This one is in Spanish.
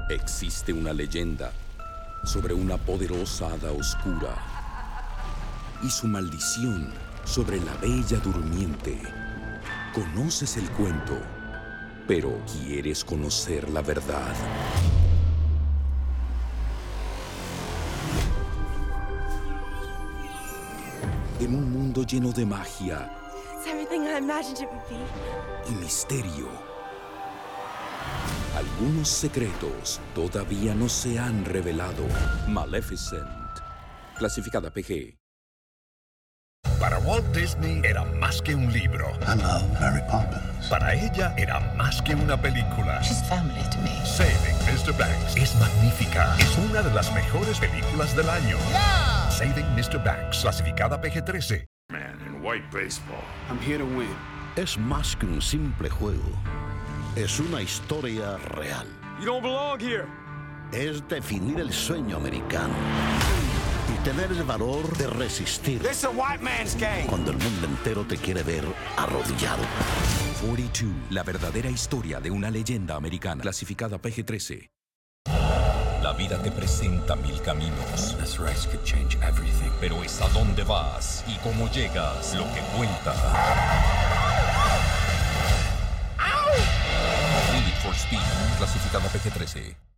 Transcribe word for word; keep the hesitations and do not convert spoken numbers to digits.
Existe una leyenda sobre una poderosa hada oscura y su maldición sobre la Bella Durmiente. Conoces el cuento, pero ¿quieres conocer la verdad? En un mundo lleno de magia It's everything I imagined it would be. y misterio, algunos secretos todavía no se han revelado. Maleficent, clasificada P G. Para Walt Disney era más que un libro. I love Mary Poppins. Para ella era más que una película. She's family to me. Saving mister Banks es magnífica. Es una de las mejores películas del año. Yeah! Saving mister Banks, clasificada P G trece. Man in white baseball. I'm here to win. Es más que un simple juego. Es una historia real. You don't belong here. Es definir el sueño americano y tener el valor de resistir This is a white man's game. cuando el mundo entero te quiere ver arrodillado. cuarenta y dos, la verdadera historia de una leyenda americana, clasificada P G trece. La vida te presenta mil caminos. This race could change everything. Pero es a dónde vas y cómo llegas lo que cuenta. Need for Speed, clasificada P G trece.